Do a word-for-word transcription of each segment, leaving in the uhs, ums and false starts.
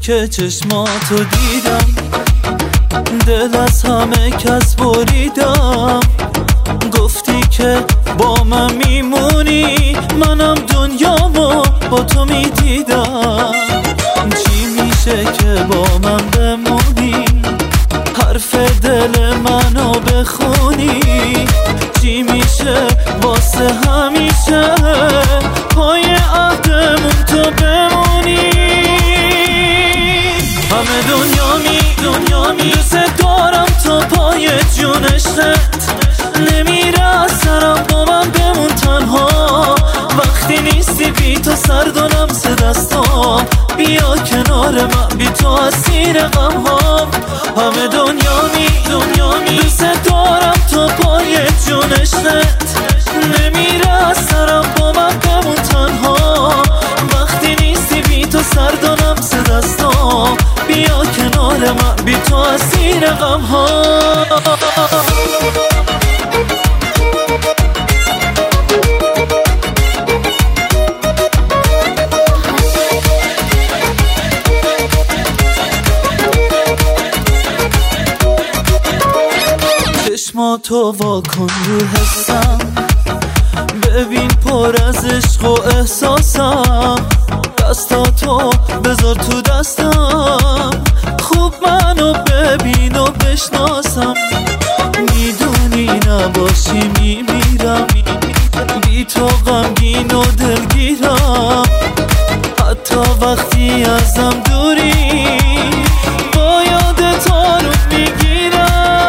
که چشماتو دیدم، دل از همه کس بریدم. گفتی که با من میمونی، منم دنیامو با تو میدیدم. چی میشه که با من بمونی، حرف دل منو بخونی؟ چی میشه واسه همیشه پای عهدمون تو بمونی؟ همه دنیا می دنیا می دوست دارم تا پای جونشت، نمیره از سرم با من بمون تنها. وقتی نیستی بی تو سرد و لمس دستام، بیا کنار من بی تو اسیر غم ها. همه دنیا می دنیا می دوست دارم تا پای جونشت، نمیره از سرم با من بمون تنها. وقتی نیستی بی تو سرد و لمس دستام، بیا کنار من بی تو اسیر غم ها. چشماتو واکن رو حسم، ببین پر از عشق و احساسم. دستاتو بذار تو دستم، خوب منو ببین و بشناسم. میدونی نباشی میمیرم، بی تو غمگین و دلگیرم. حتی وقتی ازم دوری، با یادت آروم میگیرم.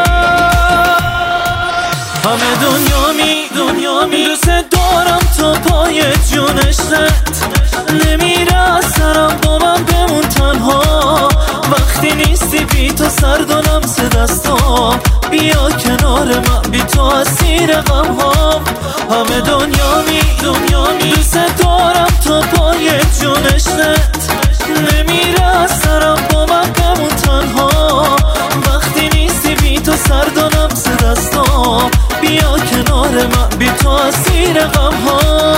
همه دنیا می دنیا می دوست دارم تا پای جونشت، نمیره از سرم با من بمون تنها. وقتی نیستی بی تو سرد و لمس دستام، بیا کنار من بی تو اسیر غم ها. همه دنیا می دنیا می دوست دارم تا پای جونشت، نمیره از سرم با من بمون تنها. وقتی نیستی بی تو سرد و لمس دستام، بیا کنار من بی تو اسیر غم ها.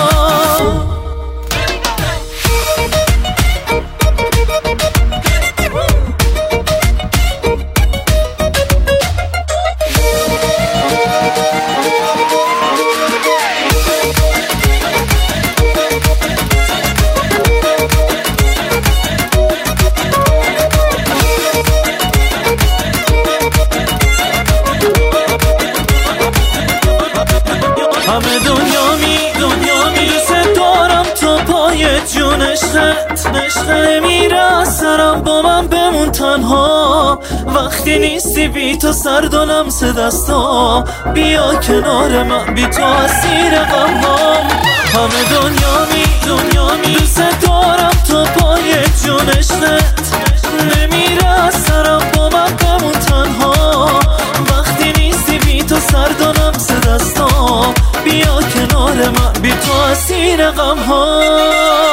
همه دنیا می دنیا می دوست دارم تا پای جونشت، نمیره از سرم با من بمون تنها. وقتی نیستی بی تو سرد و لمس دستام، بیا کنار من بی تو اسیر غم ها. همه دنیا می دنیا می دوست دارم تا پای جونشت، نمیره از سرم با من بمون تنها. وقتی نیستی بی تو سرد و لمس دستام، بیا کنار من بی تو اسیر غم ها.